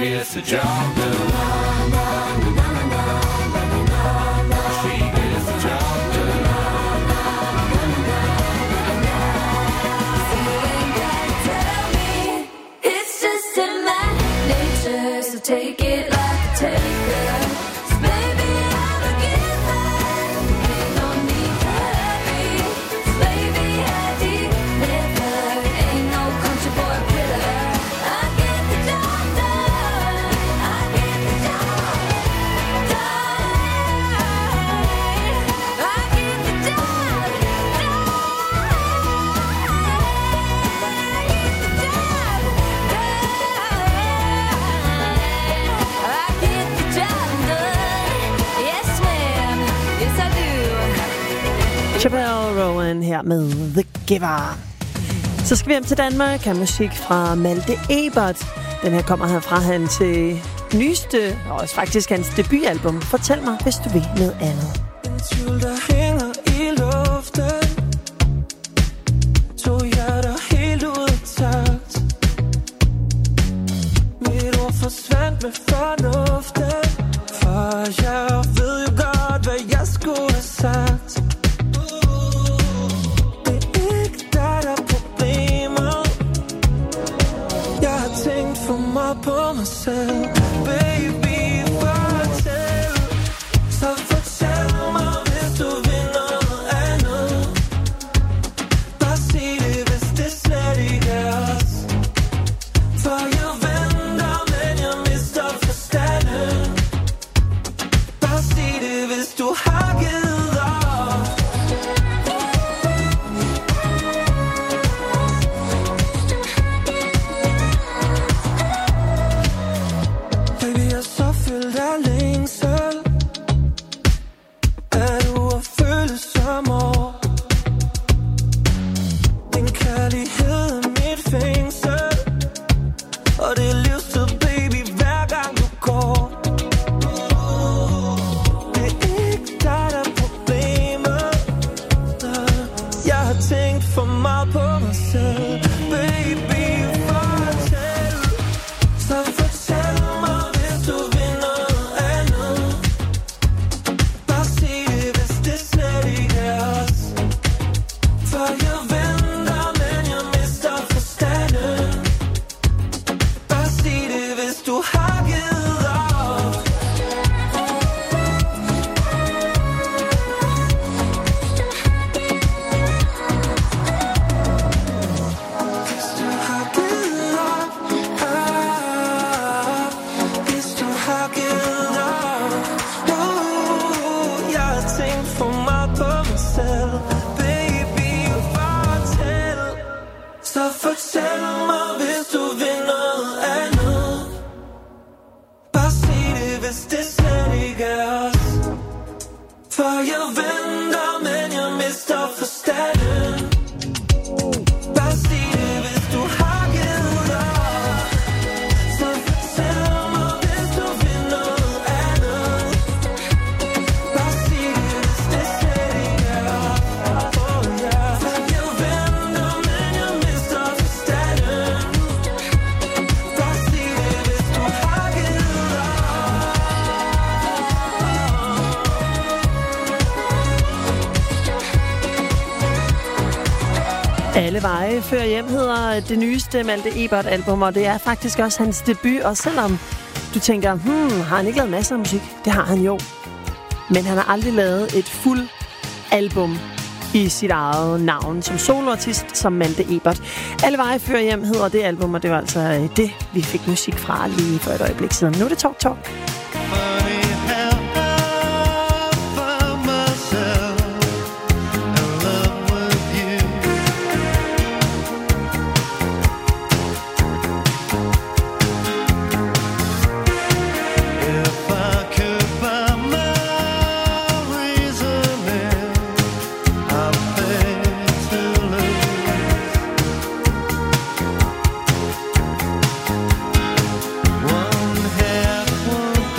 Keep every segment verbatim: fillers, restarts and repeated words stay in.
gets the job done. She gets the job done. You ain't gotta tell me, it's just in my nature, so take it like a taker. 'Cause baby, I'm a giver, ain't no need to hurry. 'Cause baby, I deliver, ain't no country boy quitter. I get the job done, I get the job done, I get the job done, I get the job done, I get the job done. Yes, ma'am, yes I do. Chappelle Rowan her med The Giver. Så skal vi hjem til Danmark af musik fra Malte Ebert. Den her kommer herfra hans øh, nyeste, og også faktisk hans debutalbum. Fortæl mig, hvis du vil noget andet. En tvivl, der hænger i luften. To hjerter helt ud af takt. Mit ord forsvandt med fornuften. For jeg ved jo godt, hvad jeg skulle have sagt. Det er ikke dig, der er problemet. Jeg har tænkt for meget på mig selv. Baby, fortæl. Så fortæl mig, hvis du vil noget andet. Bare sig det, hvis det slet ikke er os. For jeg venter, men jeg mister forstanden. Bare sig det, hvis du har givet op. Baby, jeg er så fyldt af længsel. Er du at føle som år? Din kærlighed er mit fængsel. Og det er livstid, baby, hver gang du går. Det er ikke dig, der er problemet. Jeg har tænkt for meget på mig selv. Baby, fortæl. Så fortæl mig, hvis du vil noget andet. Bare sig det, hvis det slet ikke er os. For jeg venter, men jeg mister forstanden. Bare sig det, hvis du har givet op. Hvis du har givet op, ah, hvis du har givet op. Uh, jeg har tænkt for meget på mig selv. Baby, fortæl. Så fortæl mig, hvis du vil noget andet. Bare sig det, hvis det slet ikke er os. For jeg venter, men jeg mister forstanden. Bare sig det, hvis du har givet op. Så fortæl mig, hvis du vil noget andet. Bare sig det, hvis det slet ikke er os. Oh, yeah. For jeg venter, men jeg mister forstanden. Bare sig det, hvis du har givet op. Alle veje fører hjem hedder det nyeste Malte Ebert album, og det er faktisk også hans debut. Og selvom du tænker, hmm, har han ikke lavet masser af musik? Det har han jo. Men han har aldrig lavet et fuld album i sit eget navn som soloartist, som Malte Ebert. Alle veje fører hjem hedder det album, og det var altså det, vi fik musik fra lige for et øjeblik siden. Nu er det Talk Talk. One half, one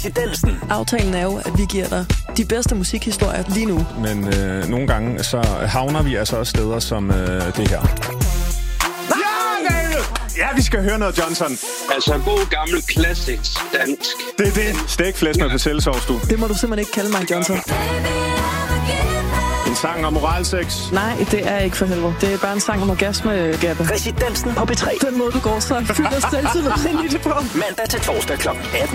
Residensen. Aftalen er jo, at vi giver dig de bedste musikhistorier lige nu. Men øh, nogle gange så havner vi altså også steder som øh, det her. Ja, vi skal høre noget Johnson. Altså god gammel klassisk dansk. Det er det. Stækflæsk med persillesovs, du. Det må du simpelthen ikke kalde mig, Johnson. En sang om moralsex. Nej, det er ikke for helvede. Det er bare en sang om orgasme, Gabbe. Residensen på P tre. Den måde, du går så fyldt af selvtillid ind i det på. Mandag til torsdag klokken atten.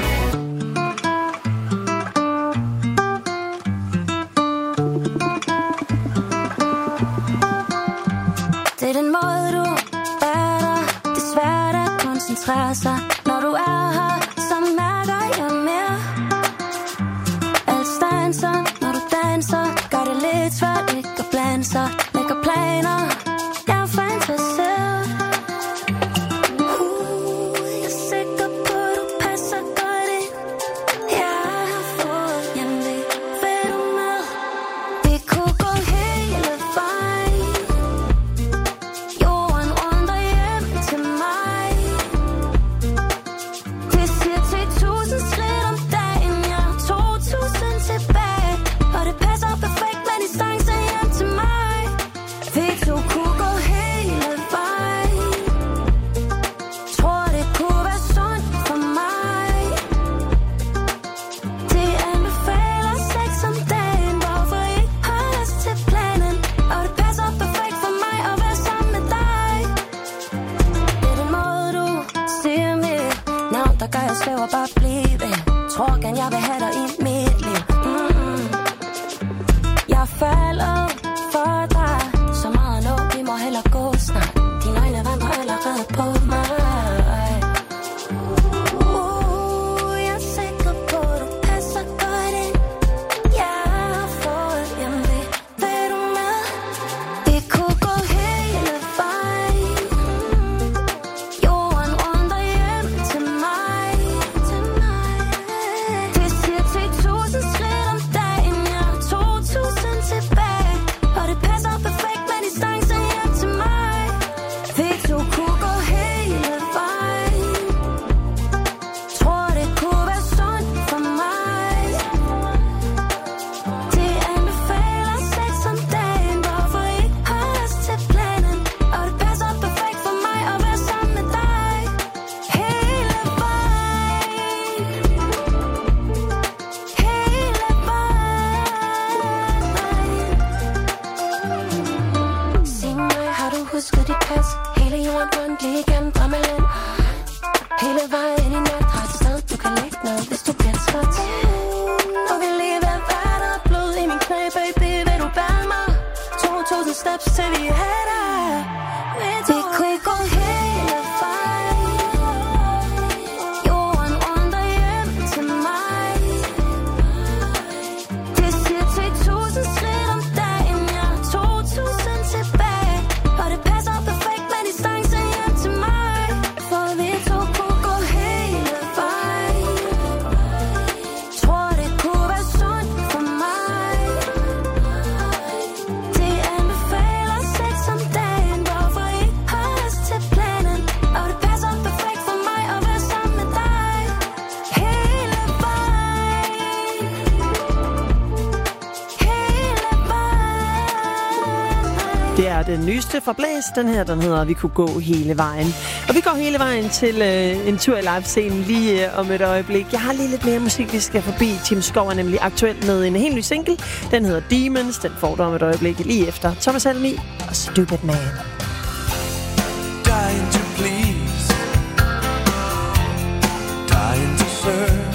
Det er den måde, du er der. Det er svært at koncentrere sig. Når du er her, så mærker jeg mere. Alt stanser, når du danser. Gør det lidt svært ikke at blande sig. Lægger planer, jeg er fantaseret. Uh, jeg er sikker på, du passer godt ind. Jeg har fået hjemve. Vil du med? Vi kunne gå hele vejen. Jorden rundt og hjem til mig. Det siger til tusind skridt om dagen. Jeg har to tusind tilbage. Og det passer perfekt med distance hjem til mig. Vi to kunne gå hele vejen. Tror det kunne være sundt for mig. Det anbefaler sex om dagen. Hvorfor ikke holde os til planen? Og det passer perfekt for mig at være sammen med dig. Det er den måde du siger mit navn, der gør jeg svæver bare blive. Tror gerne jeg vil have dig i mit liv. Mm-hmm. Jeg falder for dig. Så meget nu, vi må hellere gå snart. Dine øjne vandrer allerede på mig. Uh, jeg er sikker på, du passer godt ind. Jeg har fået hjemve. Vil du med? Vi kunne gå hele vejen. Jorden rundt og hjem til mig. Det siger til tusind skridt om dagen. Jeg har to tusind tilbage. Og det passer perfekt med distance hjem til mig. Vi to kunne gå hele vejen. Tror det kunne være sundt for mig. Det anbefaler sex om dagen. Hvorfor ikke holde os til planen? Og det passer perfekt for mig at være sammen med dig. Hele vejen. Hele vejen. Sig mig, har du husket dit pas? Hele jorden rundt lige igennem drømmeland. Hele vejen i nat har et sted, du kan lægge ned, hvis du bliver træt. Og vi lige ved at der blod i min knæ, baby, vil du bære mig? to tusind steps til vi er der. Vi kunne gå hele vejen. Jorden rundt og hjem til mig. Det siger til tusind skridt om dagen. Jeg har to tusind tilbage. Og det passer perfekt med distance hjem til mig. For vi to kunne gå hele vejen. Tror det kunne være sundt for mig. Det anbefaler sex om dagen. Hvorfor ikke holde os til planen? Og det passer perfekt for mig at være sammen med dig. Hele vejen. Hele vejen. Det er den nyeste fra Blæs. Den her, den hedder Vi kunne gå hele vejen. Og vi går hele vejen til øh, en tur i live-scenen lige øh, om et øjeblik. Jeg har lige lidt mere musik, vi skal forbi. Tim Skov er nemlig aktuelt med en helt ny single. Den hedder Demons. Den får du om et øjeblik lige efter Thomas Helmi og Stupid Man. Dying to please, dying to serve.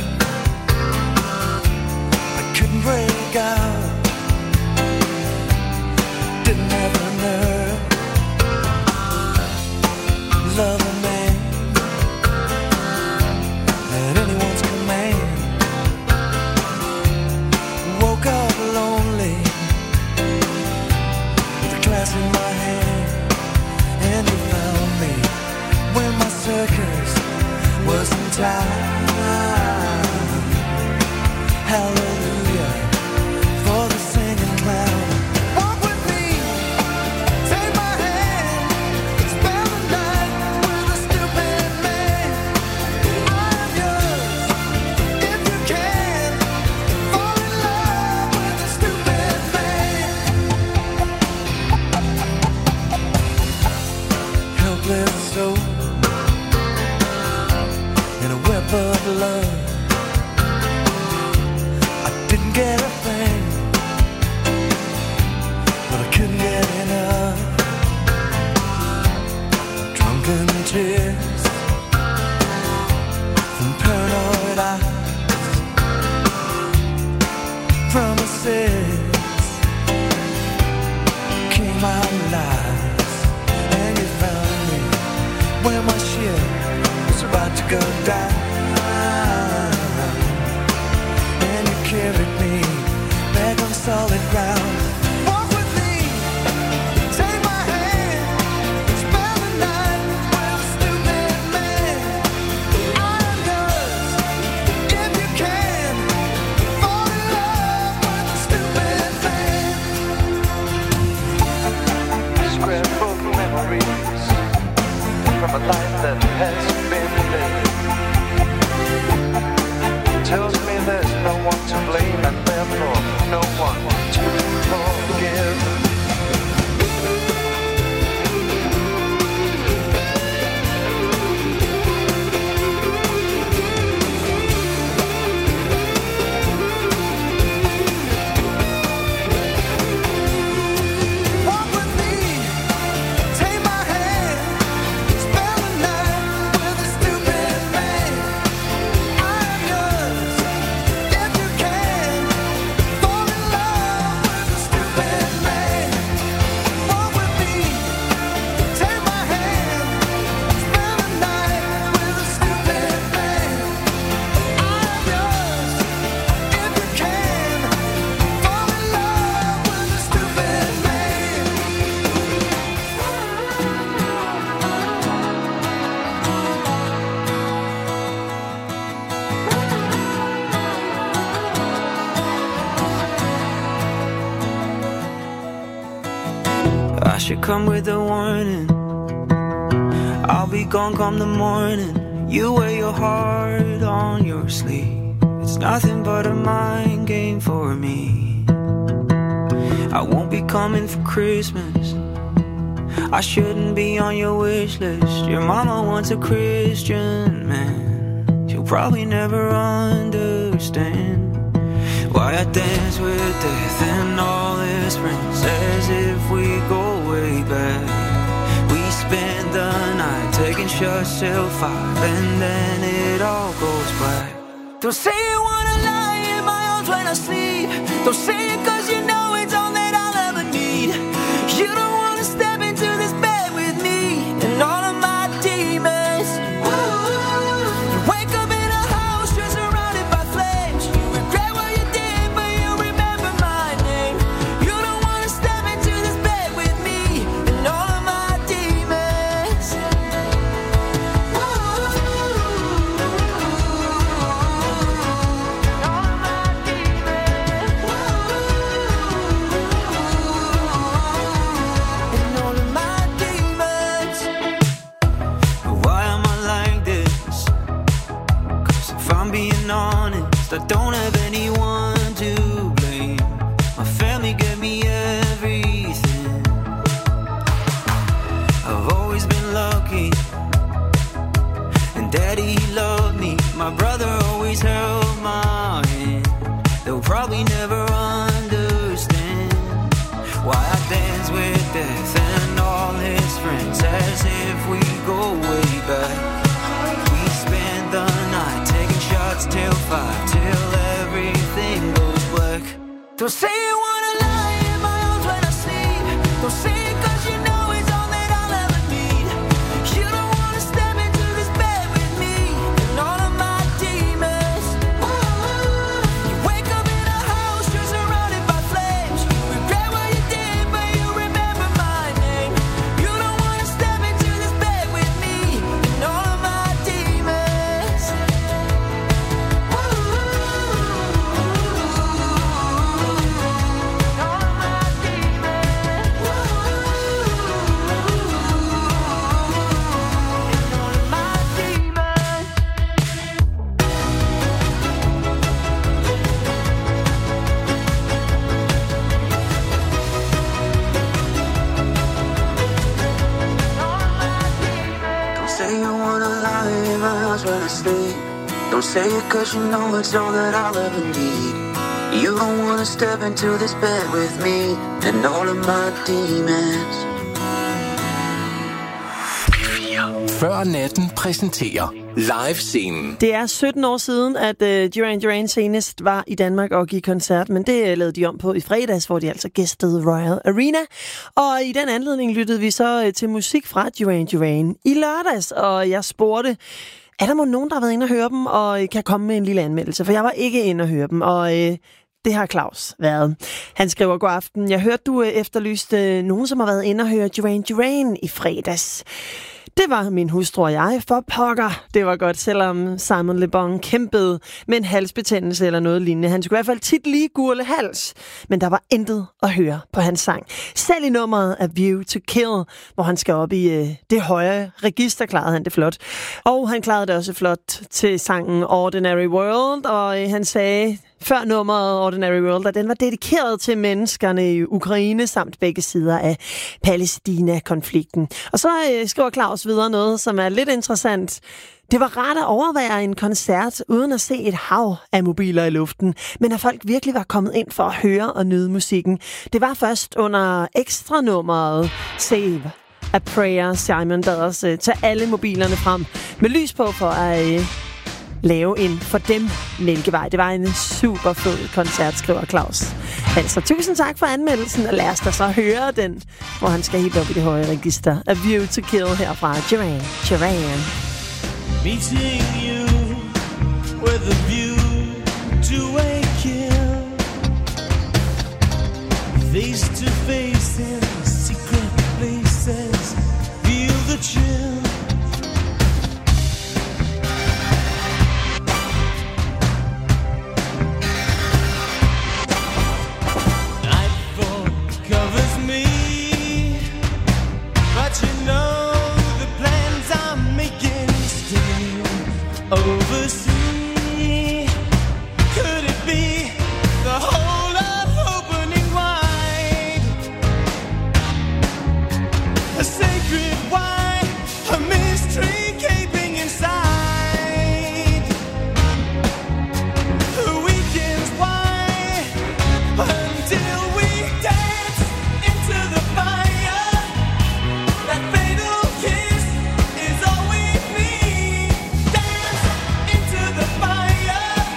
I couldn't break out, didn't have the nerve. Love a man at anyone's command. Woke up lonely with a glass in my hand, and you found me when my circus was in time. Hallelujah for the singing clown. Walk with me, take my hand, spend the night with a stupid man. I'm yours if you can. love. I didn't get a thing, but I couldn't get enough. Drunken tears from paranoid eyes, promises came out lies, and you found me when my ship was about to go down, and you carried me back on solid ground. Walk with me, take my hand, spend the night with a stupid man. I'm yours, if you can, fall in love with a stupid man. Scrapbook memories from a life that has been lived. Tells me there's no one to blame and therefore no one to forgive. Walk with me, take my hand, spend the night with a stupid man. I'm yours, if you can, fall in love with a stupid man. Walk with me, take my hand, spend the night with a stupid man. I'm yours, if you can, fall in love with a stupid man. I should come with a warning. I'll be gone come the morning. You wear your heart on your sleeve. It's nothing but a mind game for me. I won't be coming for Christmas. I shouldn't be on your wish list. Your mama wants a Christian man. She'll probably never understand why I dance with death and all his friends as if we go way back. We spend the night taking shots till five and then it all goes black. Don't say you wanna lie in my arms when I sleep. Don't say it cause you know it's all that I'll ever need. You don't wanna step into this bed with me and all of my demons. You wake up in a house just surrounded by flames. You regret what you did but you remember my name. You don't wanna step into this bed with me and all of my demons. And all of my demons. Why am I like this? Cause if I'm being honest, I don't have anyone to blame. My family gave me everything. I've always been lucky, and daddy he loved me. My brother always held my hand. They'll probably never understand why I dance with death and all his friends as if we go way back. We spend the night taking shots till five, till everything goes black. Don't say you wanna lie in my arms when I sleep. Don't say it cause you know it's all that I'll ever need. You don't wanna step into this bed with me and all of my demons. You wake up in a house just surrounded by flames. You regret what you did but you remember my name. You don't wanna step into this bed with me and all of my demons. Don't say it cause you know it's all that I'll ever need. You don't wanna step into this bed with me and all of my demons. Før natten præsenterer live-scenen. Det er sytten år siden, at uh, Duran Duran senest var i Danmark og gik koncert, men det uh, lavede de om på i fredags, hvor de altså gæstede Royal Arena. Og i den anledning lyttede vi så uh, til musik fra Duran Duran i lørdags, og jeg spurgte, er der måske nogen, der har været inde og høre dem, og uh, kan komme med en lille anmeldelse? For jeg var ikke inde og høre dem, og uh, det har Claus været. Han skriver, god aften. Jeg hørte, du uh, efterlyste uh, nogen, som har været inde og høre Duran Duran i fredags. Det var min hustru og jeg, for pokker. Det var godt, selvom Simon Le Bon kæmpede med en halsbetændelse eller noget lignende. Han skulle i hvert fald tit lige gurle hals, men der var intet at høre på hans sang. Selv i nummeret A View to Kill, hvor han skal op i øh, det høje register, klarede han det flot. Og han klarede det også flot til sangen Ordinary World, og øh, han sagde før nummeret Ordinary World, at den var dedikeret til menneskerne i Ukraine samt begge sider af Palæstina-konflikten. Og så øh, skriver Claus videre noget, som er lidt interessant. Det var rart at overvære en koncert uden at se et hav af mobiler i luften, men at folk virkelig var kommet ind for at høre og nyde musikken. Det var først under ekstra nummeret Save a Prayer, Simon bad os øh, tage alle mobilerne frem med lys på for at øh, lave en for dem mælkevej. Det var en super fed koncert, skriver Claus. Altså, tusind tak for anmeldelsen, og lad os da så høre den, hvor han skal helt op i det høje register. A View to Kill herfra Duran Duran. Meeting you with a view to a kill. Face to face in secret places. Feel the chill. Oversee, could it be the whole of opening wide? A sacred wine, a mystery gaping inside. The weekend's why until we dance into the fire. That fatal kiss is all we need. The fire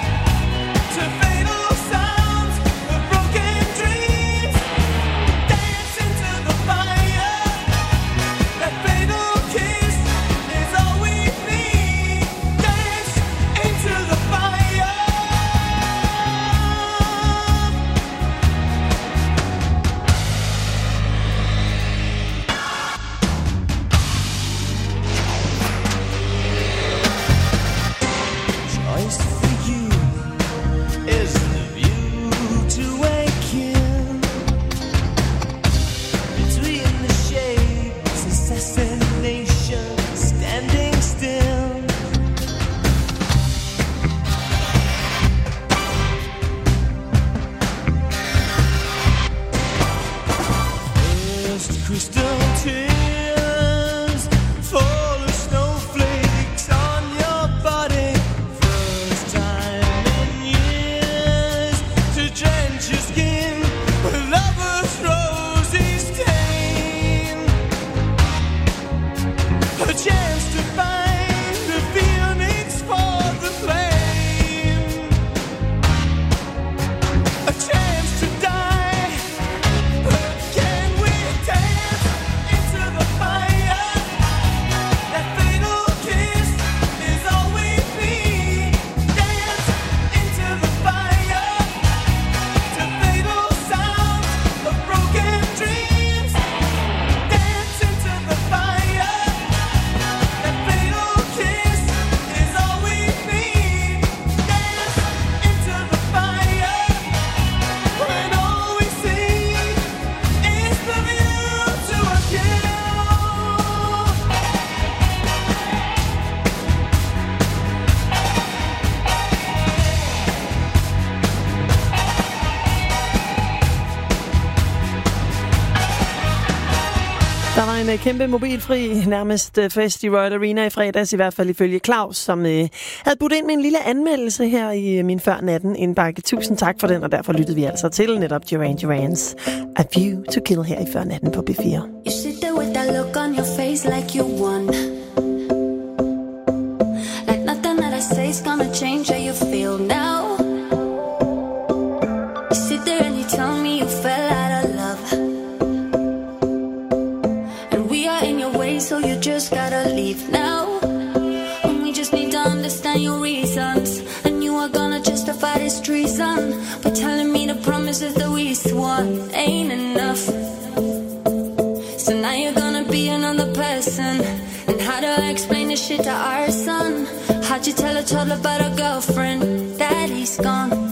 uh, kæmpe mobilfri nærmest uh, fest i Royal Arena i fredags, i hvert fald ifølge Claus, som uh, havde budt ind med en lille anmeldelse her i uh, min før natten indbakke. Tusind tak for den, og derfor lyttede vi altså til netop Duran Duran's A View to Kill her i før natten på B fire. You sit there with that look on your face like you won. Like nothing that I say's gonna change how you feel now. You sit there and you tell me you fell out of love. And we are in your way, so you just gotta leave now. And we just need to understand your reasons. And you are gonna justify this treason by telling me the promises that we swore ain't enough. So now you're gonna be another person. And how do I explain this shit to our son? How'd you tell a toddler about a girlfriend? That he's gone.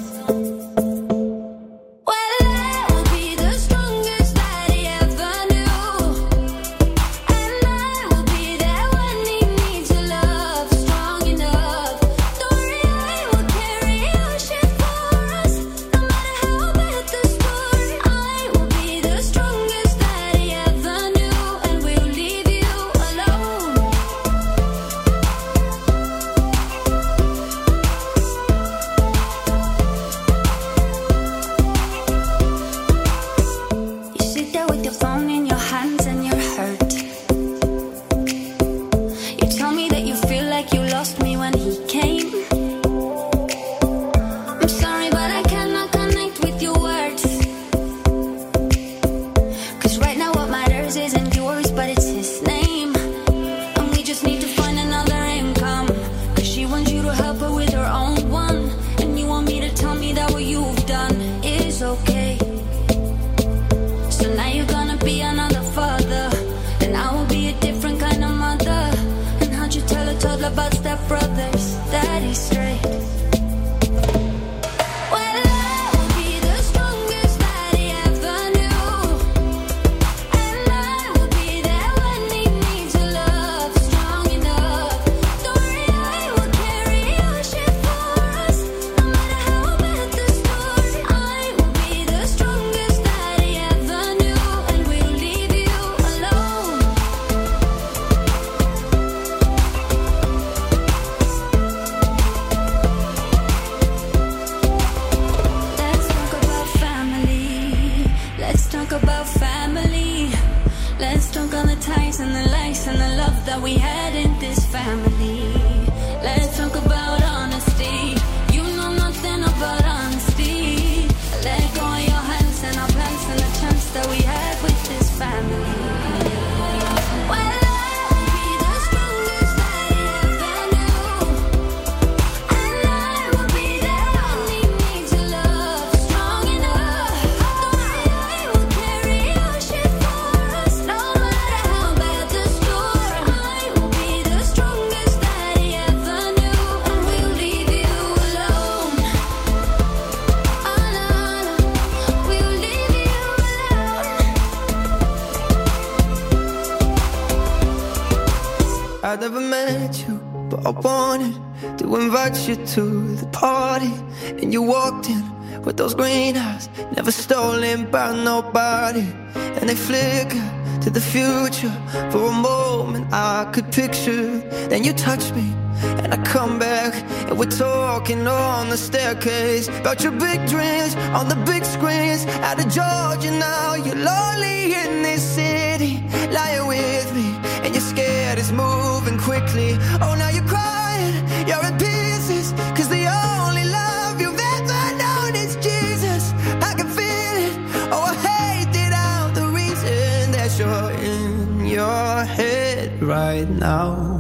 I never met you, but I wanted to invite you to the party. And you walked in with those green eyes, never stolen by nobody. And they flicker to the future. For a moment I could picture. Then you touch me and I come back, and we're talking on the staircase about your big dreams on the big screens. Out of Georgia now, you're lonely in this city, lying with me, and you're scared it's moving quickly. Oh, now you're crying, you're in pieces, cause the only love you've ever known is Jesus. I can feel it, oh I hate it out, the reason that you're in your head right now,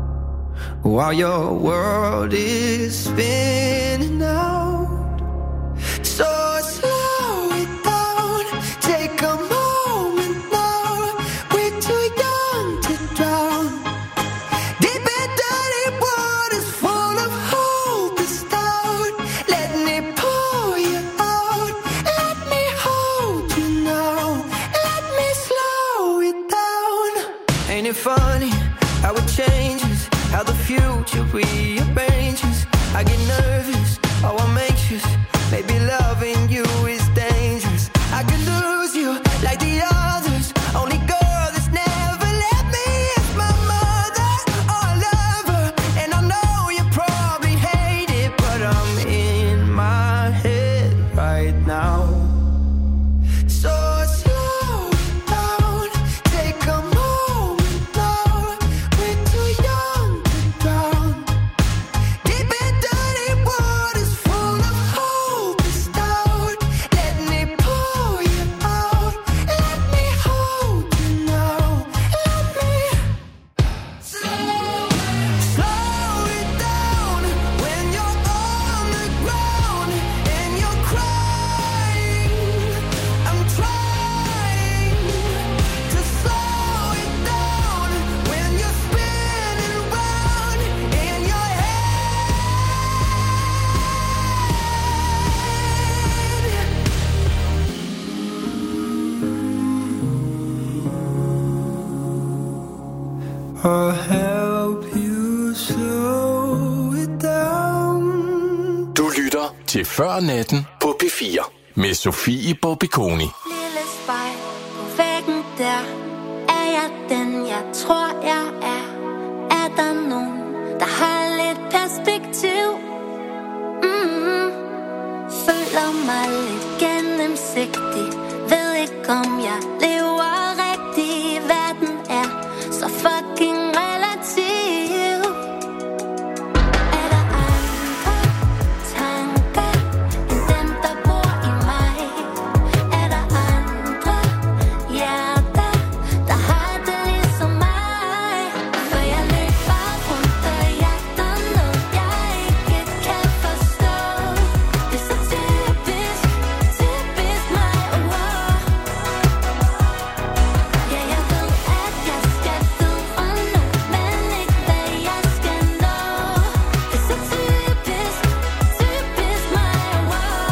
while your world is spinning out. So slow it down, take a moment now. We're too young to drown. Deep and dirty waters full of hope is down. Let me pour you out, let me hold you now, let me slow it down. Ain't it funny how it changes, how the future rearranges? I get nervous, oh I'm anxious. Maybe loving you is dangerous. I could lose you like the others. Only girl that's never lytter til Før Natten på P fire med Sofie Bobikoni. Lille spejl på væggen der. Er jeg den, jeg tror, jeg er? Er der nogen, der har lidt perspektiv? Mm-hmm. Føler mig lidt gennemsigtig. Ved ikke, om jeg lever rigtigt. Verden er så fucking relativ. Er der andre tanker end dem, der bor i mig? Er der andre hjerter, der har det ligesom mig? For jeg løber rundt og jagter noget, jeg ikke kan forstå. Det er så typisk, typisk mig, wow. Ja, jeg ved, at jeg skal videre nu, men ikke hvad jeg skal nå. Det er så typisk, typisk mig, wow.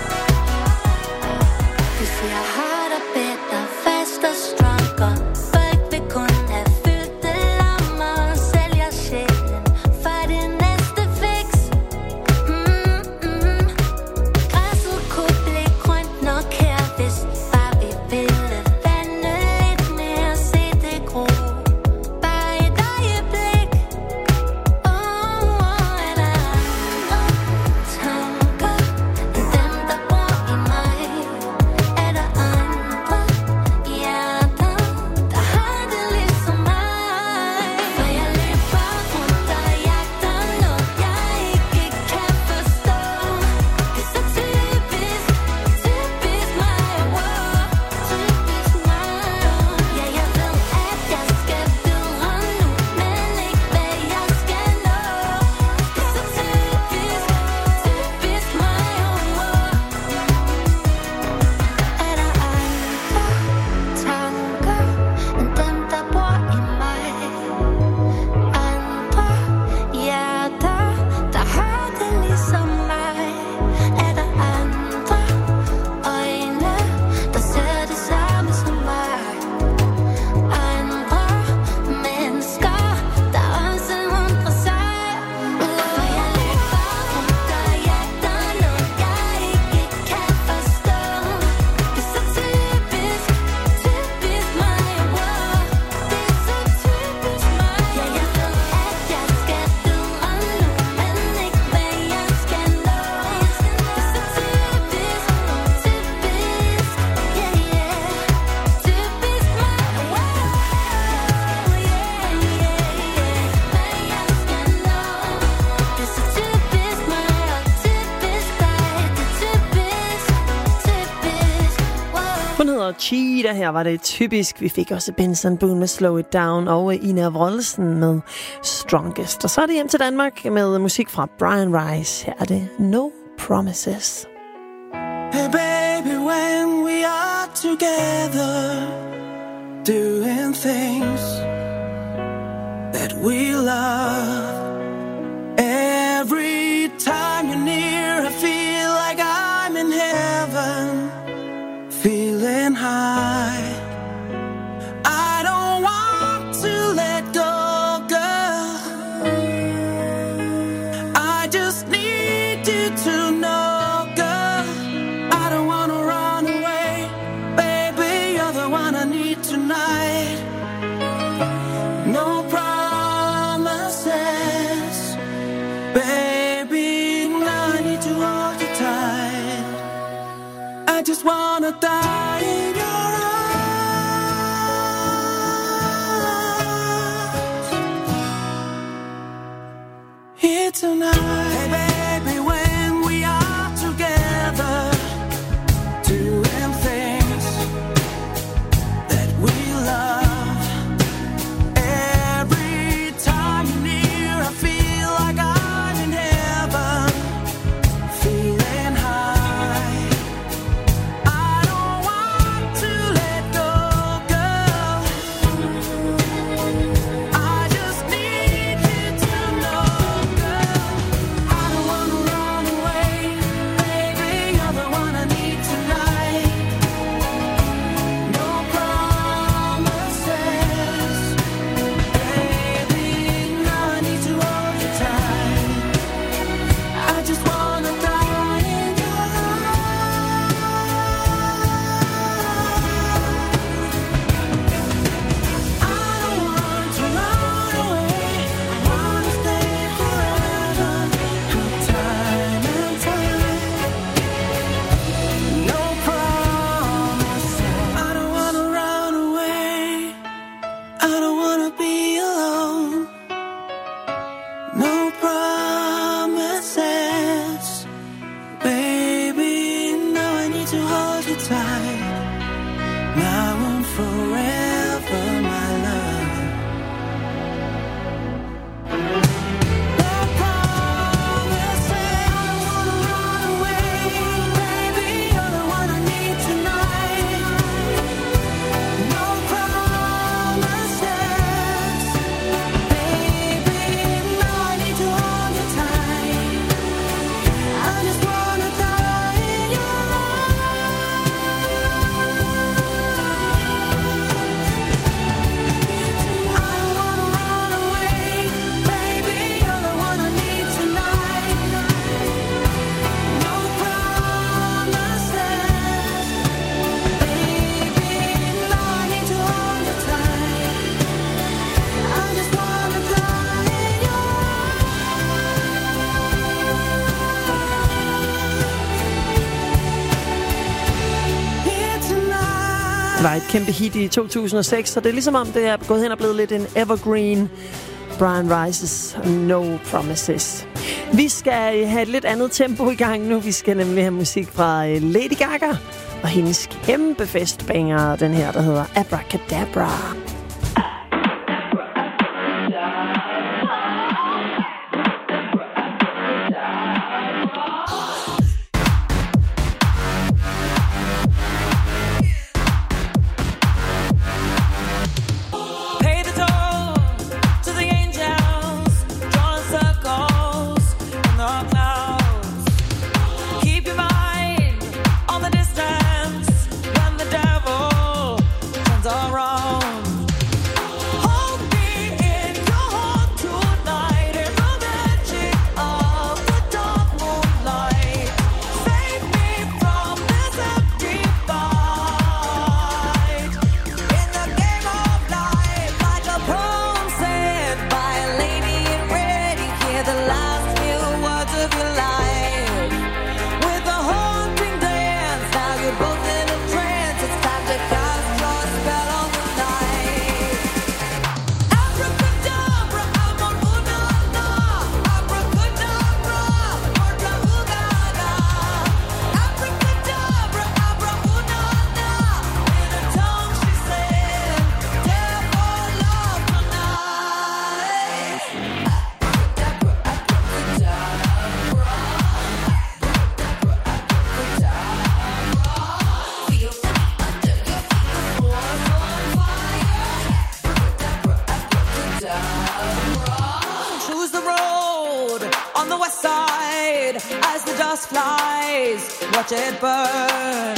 Hvis jeg har det bedre, fast og stronger. Folk vil kun have fyldte lammer og sælger sjælen for det næste fix. Mm-mm. Græsset kunne blive grønt nok her, hvis bare vi ville vande lidt mere, se det gro. Bare et øjeblik. Åh, oh, er der andre tanker end dem, der bor i mig? Er der andre hjerter, der har det ligesom mig? For jeg løber rundt og jagter noget, jeg ikke kan forstå. Det er så typisk, typisk mig, wow. Typisk mig. Ja, jeg ved, at jeg skal videre nu, men ikke hvad jeg skal nå. Det er så typisk, typisk mig, wow. Er der andre tanker end dem, der bor i mig? Andre hjerter, der har det ligesom mig? Er der andre øjne, der ser det samme som mig? Andre mennesker, der også undrer sig. For jeg løber rundt og jagter noget, jeg ikke kan forstå. Det er så typisk, typisk mig, wow. Det er så typisk mig. Ja, jeg ved, at jeg skal videre nu, men ikke hvad jeg skal nå. Det er så typisk, typisk, yeah, yeah. Typisk mig, wow. Yeah, yeah, yeah. Hvad jeg skal nå. Det er så typisk mig og typisk dig. Det er typisk, typisk, wow. Hun hedder Cheetah, her var det typisk. Vi fik også Benson Boone med Slow It Down og Ina Wroldsen med Strongest. Og så er det hjem til Danmark med musik fra Brian Rice. Her er det No Promises. Hey baby, when we are together, doing things that we love. Every time you're near, I feel like I'm in heaven, feeling high. I don't want to let go, girl. I just need you to know, girl. I don't wanna run away, baby. You're the one I need tonight. No promises, baby. Now I need to hold you tight. I just wanna die in your arms here tonight. Hey baby, when we are together, doing things that we love. Every time you're near, I feel like I'm in heaven, feeling high. I don't want to let go, girl. I just need you to know, girl. I don't wanna run away, baby. You're the one I need tonight. No promises, baby. Now I need to hold you tight. I just wanna die Det var et kæmpe hit i to tusind og seks, så det er ligesom om, det er gået hen og blevet lidt en evergreen. Brian Rice's No Promises. Vi skal have et lidt andet tempo i gang nu. Vi skal nemlig have musik fra Lady Gaga og hendes kæmpe festbanger, den her, der hedder Abracadabra. Watch it burn.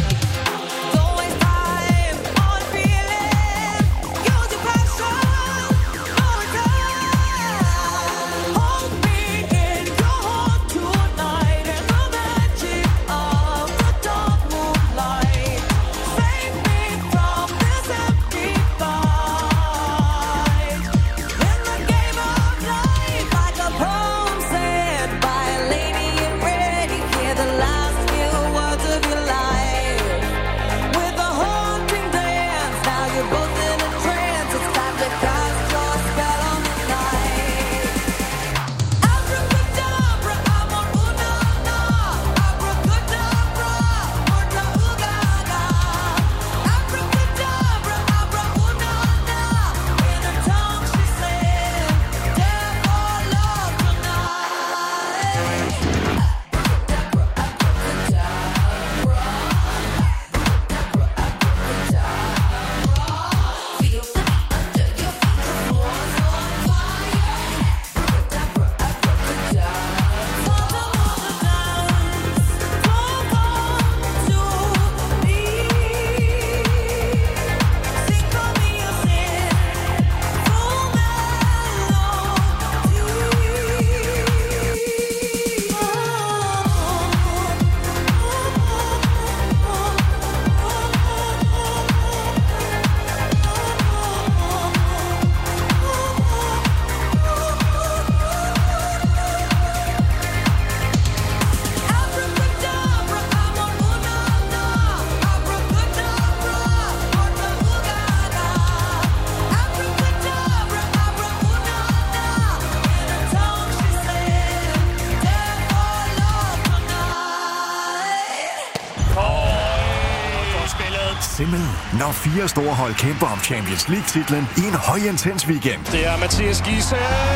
Når fire store hold kæmper om Champions League-titlen i en højintens weekend. Det er Mathias Giese.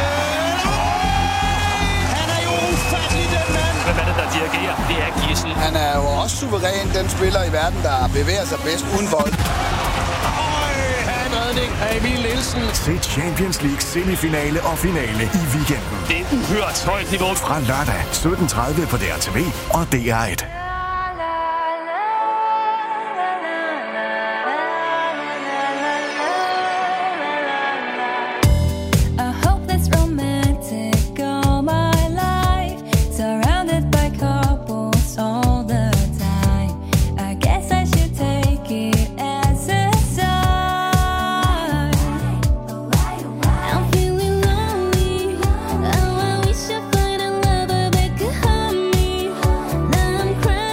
Han er jo ufattelig, den mand. Hvem er det, der dirigerer? Det er Gissel. Han er jo også suveræn, den spiller i verden, der bevæger sig bedst uden bold. Redning af Emil Nielsen. Se Champions League semifinale og finale i weekenden. Det er uhørt højt niveau. Fra lørdag sytten tredive på D R T V og D R et. I'm crying.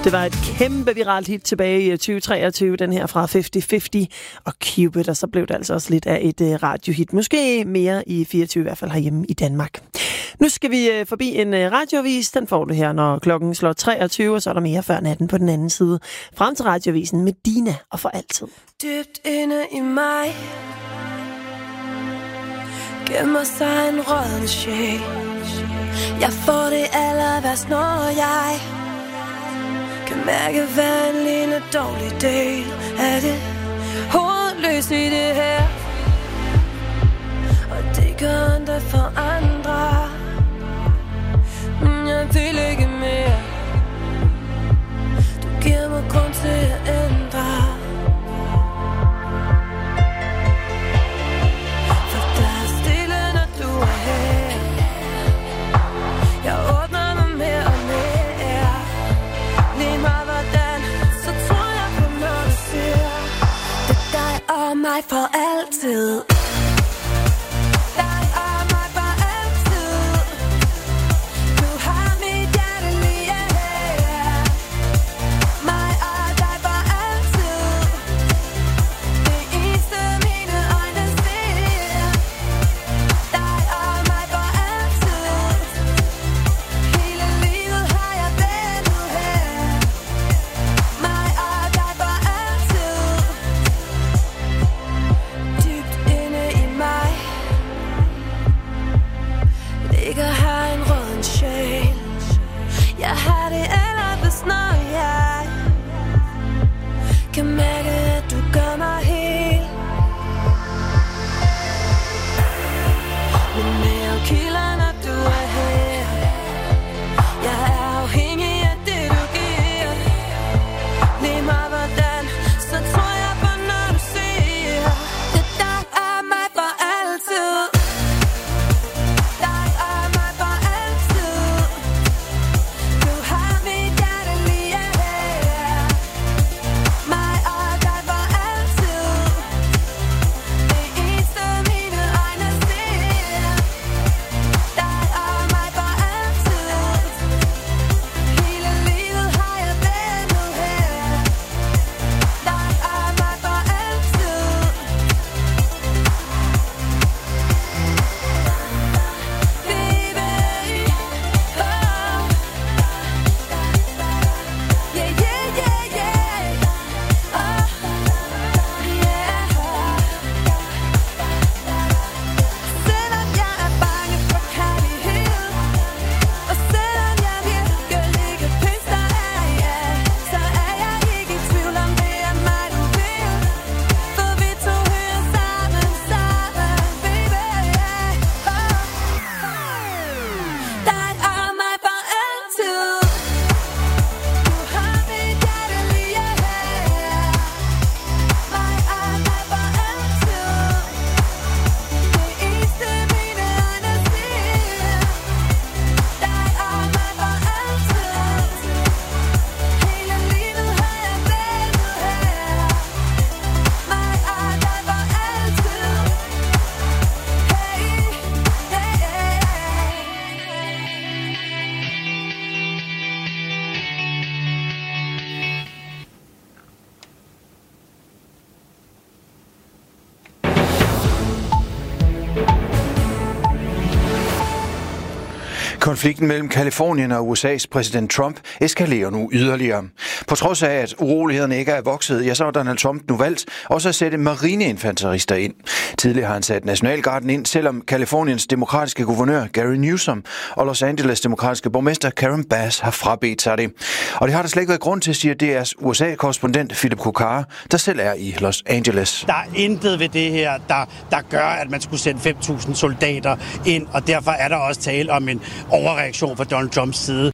Det var et kæmpe viralt hit tilbage i tyve treogtyve, den her fra halvtreds halvtreds og Cupid, og så blev det altså også lidt af et uh, radiohit. Måske mere i fireogtyve, i hvert fald herhjemme i Danmark. Nu skal vi uh, forbi en uh, radioavis. Den får du her, når klokken slår treogtyve, og så er der mere før natten på den anden side. Frem til radioavisen med Dina og for altid. Dybt inde i mig gemmer sig en rådden sjæl. Jeg får det aller værst, når jeg kan mærke hver en lille dårlig del af det hovedløst i det her. Og det gør ondt for andre, men jeg vil ikke mere. Du giver mig grund til at ændre, for der er stille, når du er her. Jeg åbner mig mere og mere. Lige meget hvordan, så tror jeg på, når du siger det er dig og mig for altid. Konflikten mellem Californien og U S A's præsident Trump eskalerer nu yderligere. På trods af, at urolighederne ikke er vokset, ja, så har Donald Trump nu valgt også at sætte marineinfanterister ind. Tidligere har han sat nationalgarden ind, selvom Californiens demokratiske guvernør Gary Newsom og Los Angeles demokratiske borgmester Karen Bass har frabedt sig det. Og det har der slet ikke været grund til, siger D R's U S A-korrespondent Philip Kokara, der selv er i Los Angeles. Der er intet ved det her, der, der gør, at man skulle sende fem tusind soldater ind, og derfor er der også tale om en overreaktion fra Donald Trumps side.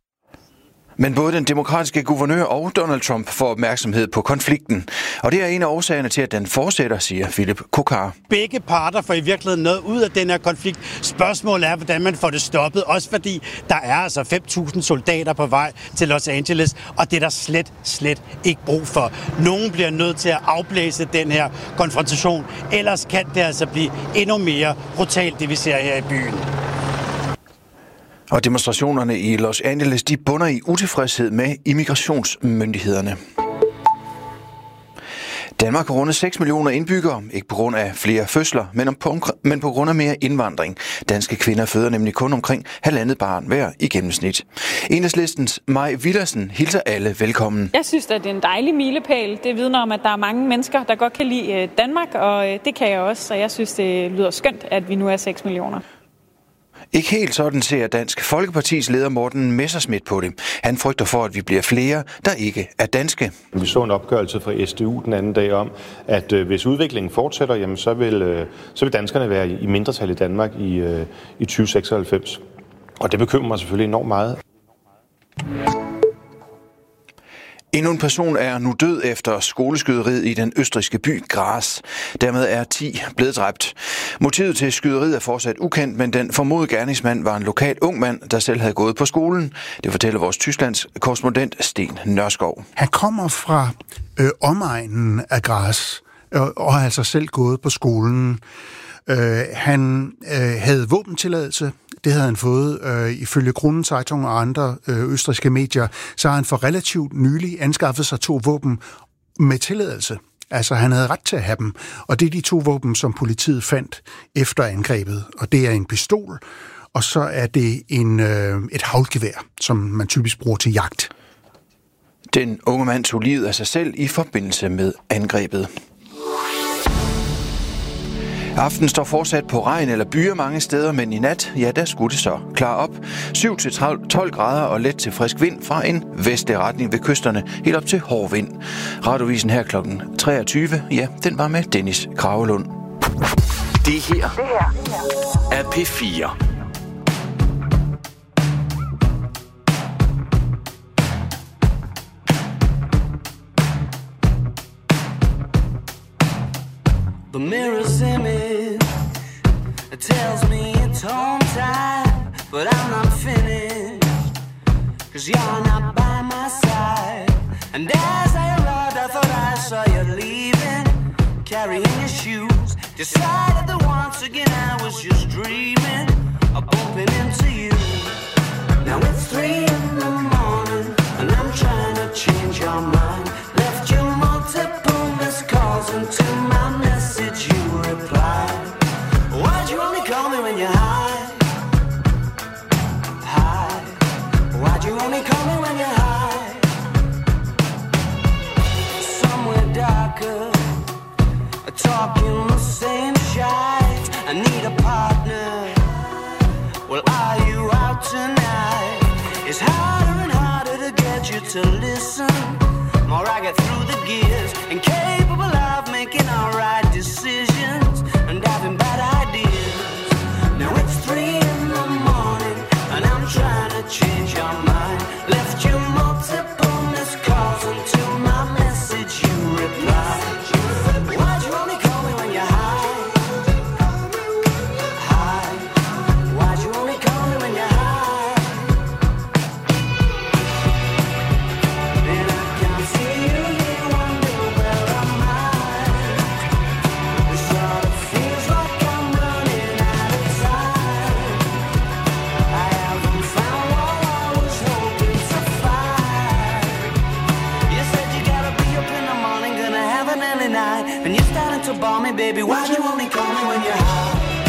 Men både den demokratiske guvernør og Donald Trump får opmærksomhed på konflikten. Og det er en af årsagerne til, at den fortsætter, siger Philip Kokar. Begge parter får i virkeligheden noget ud af den her konflikt. Spørgsmålet er, hvordan man får det stoppet. Også fordi der er altså fem tusind soldater på vej til Los Angeles, og det er der slet, slet ikke brug for. Nogen bliver nødt til at afblæse den her konfrontation. Ellers kan det altså blive endnu mere brutalt, det vi ser her i byen. Og demonstrationerne i Los Angeles, de bunder i utilfredshed med immigrationsmyndighederne. Danmark har rundet seks millioner indbyggere, ikke på grund af flere fødsler, men på, men på grund af mere indvandring. Danske kvinder føder nemlig kun omkring halvandet barn hver i gennemsnit. Enhedslistens Mai Villadsen hilser alle velkommen. Jeg synes, at det er en dejlig milepæl. Det vidner om, at der er mange mennesker, der godt kan lide Danmark, og det kan jeg også. Så jeg synes, det lyder skønt, at vi nu er seks millioner. Ikke helt sådan ser Dansk Folkepartis leder Morten Messerschmidt på det. Han frygter for, at vi bliver flere, der ikke er danske. Vi så en opgørelse fra S D U den anden dag om, at øh, hvis udviklingen fortsætter, jamen, så, vil, øh, så vil danskerne være i, i mindretal i Danmark i, øh, i tyve seksoghalvfems. Og det bekymrer mig selvfølgelig enormt meget. Endnu en person er nu død efter skoleskyderiet i den østrigske by Graz. Dermed er ti blevet dræbt. Motivet til skyderiet er fortsat ukendt, men den formodede gerningsmand var en lokal ung mand, der selv havde gået på skolen. Det fortæller vores Tysklands korrespondent Sten Nørskov. Han kommer fra øh, omegnen af Graz og, og har altså selv gået på skolen. Øh, han øh, havde våbentilladelse. Det havde han fået øh, ifølge Kronen Zeitung og andre øh, østrigske medier. Så har han for relativt nylig anskaffet sig to våben med tilladelse. Altså, han havde ret til at have dem. Og det er de to våben, som politiet fandt efter angrebet. Og det er en pistol, og så er det en, øh, et haglgevær, som man typisk bruger til jagt. Den unge mand tog livet af sig selv i forbindelse med angrebet. Aften står fortsat på regn eller byer mange steder, men i nat, ja, der skulle det så klare op. syv til tolv grader og let til frisk vind fra en vestlig retning ved kysterne, helt op til hård vind. Radiovisen her klokken treogtyve, ja, den var med Dennis Kragelund. Det her er P fire. The mirror's image, it tells me it's home time, but I'm not finished, cause you're not by my side. And as I arrived, I thought I saw you leaving, carrying your shoes. Decided that once again I was just dreaming of bumping into you. Now it's three in the morning, and I'm trying to change your mind. Left you multiple missed calls into my message you replied. Why'd you only call me when you're high? High. Why'd you only call me when you're high? Somewhere darker, talking the same shite. I need a partner. Well, are you out tonight? It's harder and harder to get you to listen. More I get through the gears, incapable of making all right decisions and having bad ideas. Now it's three in the morning and I'm trying to change your mind. Left you multiple missed calls until my message you replied. Why'd you only call me when you're high? High. Why'd you only call me when you're high? And I can't see you here wondering where am I? It sort of feels like I'm running out of time. I haven't found what I was hoping to find. You said you gotta be up in the morning, gonna have an early night, and you're starting to bore me, baby. Why'd you only call me when you're high?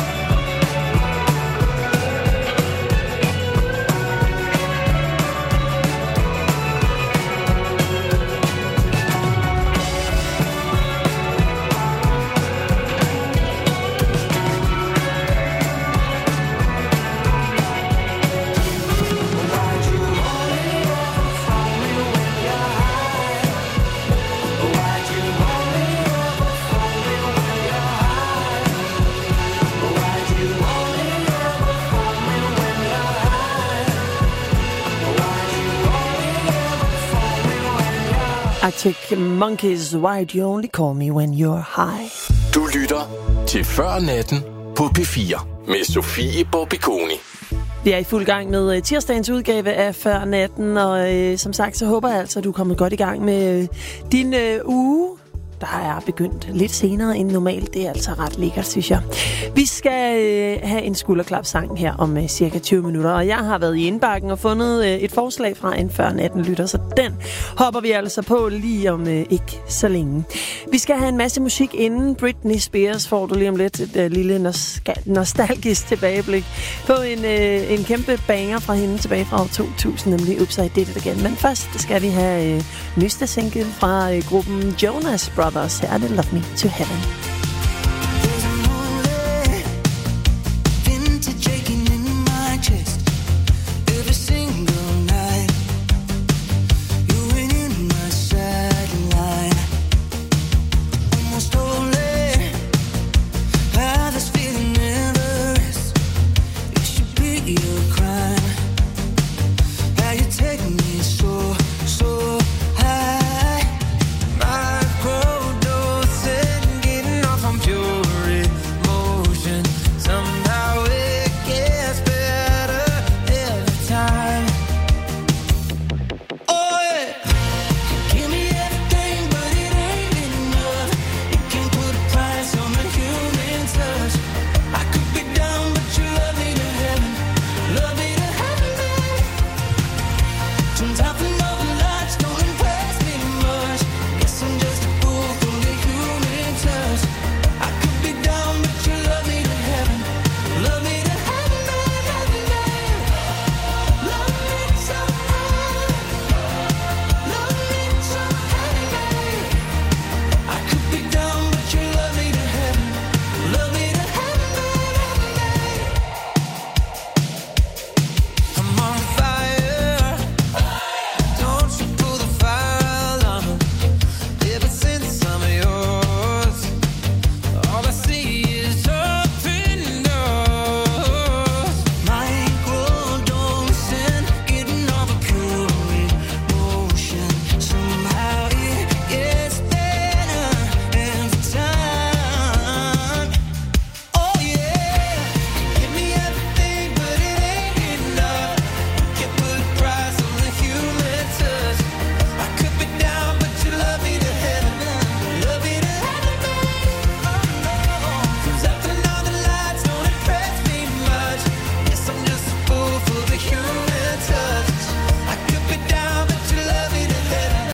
Arctic Monkeys, Why Do You Only Call Me When You're High? Du lytter til Før Natten på P fire med Sofie Bobikoni. Vi er i fuld gang med tirsdagens udgave af Før Natten, og øh, som sagt, så håber jeg altså, at du er kommet godt i gang med øh, din øh, uge. der er begyndt lidt senere end normalt. Det er altså ret lækkert, synes jeg. Vi skal øh, have en skulderklap-sang her om øh, cirka tyve minutter, og jeg har været i indbakken og fundet øh, et forslag fra en før natten lytter, så den hopper vi altså på lige om øh, ikke så længe. Vi skal have en masse musik inden Britney Spears, får du lige om lidt et øh, lille nos- nostalgisk tilbageblik på en, øh, en kæmpe banger fra hende tilbage fra år to tusind, nemlig Oops, I Did It Again. Men først skal vi have øh, nyeste single fra øh, gruppen Jonas Brothers. Her er det Love Me to Heaven.